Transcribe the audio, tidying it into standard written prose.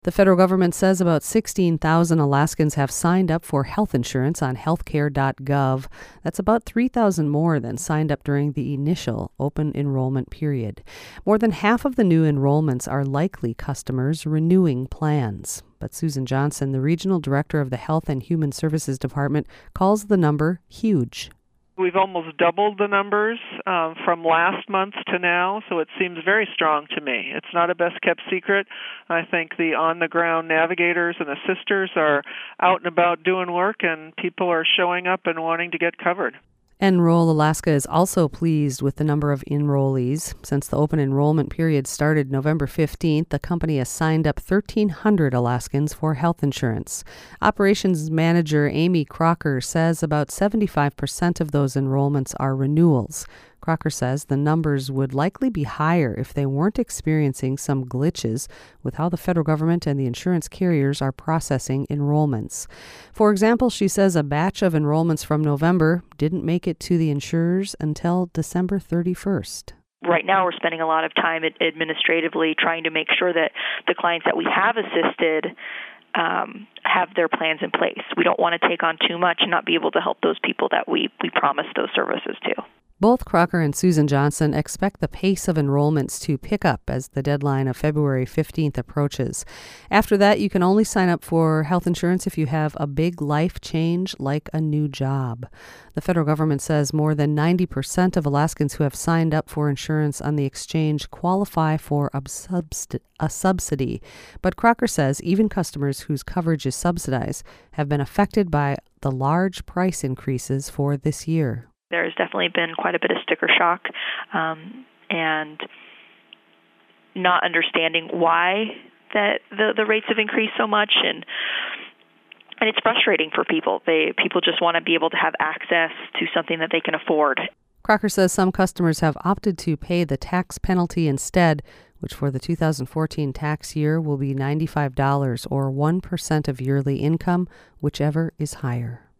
The federal government says about 16,000 Alaskans have signed up for health insurance on healthcare.gov. That's about 3,000 more than signed up during the initial open enrollment period. More than half of the new enrollments are likely customers renewing plans. But Susan Johnson, the regional director of the Health and Human Services Department, calls the number huge. We've almost doubled the numbers from last month to now, so it seems very strong to me. It's not a best-kept secret. I think the on-the-ground navigators and assisters are out and about doing work, and people are showing up and wanting to get covered. Enroll Alaska is also pleased with the number of enrollees. Since the open enrollment period started November 15th, the company has signed up 1,300 Alaskans for health insurance. Operations manager Amy Crocker says about 75% of those enrollments are renewals. Crocker says the numbers would likely be higher if they weren't experiencing some glitches with how the federal government and the insurance carriers are processing enrollments. For example, she says a batch of enrollments from November didn't make it to the insurers until December 31st. Right now we're spending a lot of time administratively trying to make sure that the clients that we have assisted have their plans in place. We don't want to take on too much and not be able to help those people that we promise those services to. Both Crocker and Susan Johnson expect the pace of enrollments to pick up as the deadline of February 15th approaches. After that, you can only sign up for health insurance if you have a big life change like a new job. The federal government says more than 90% of Alaskans who have signed up for insurance on the exchange qualify for a subsidy. But Crocker says even customers whose coverage is subsidized have been affected by the large price increases for this year. There's definitely been quite a bit of sticker shock and not understanding why that the rates have increased so much, and it's frustrating for people. People just want to be able to have access to something that they can afford. Crocker says some customers have opted to pay the tax penalty instead, which for the 2014 tax year will be $95 or 1% of yearly income, whichever is higher.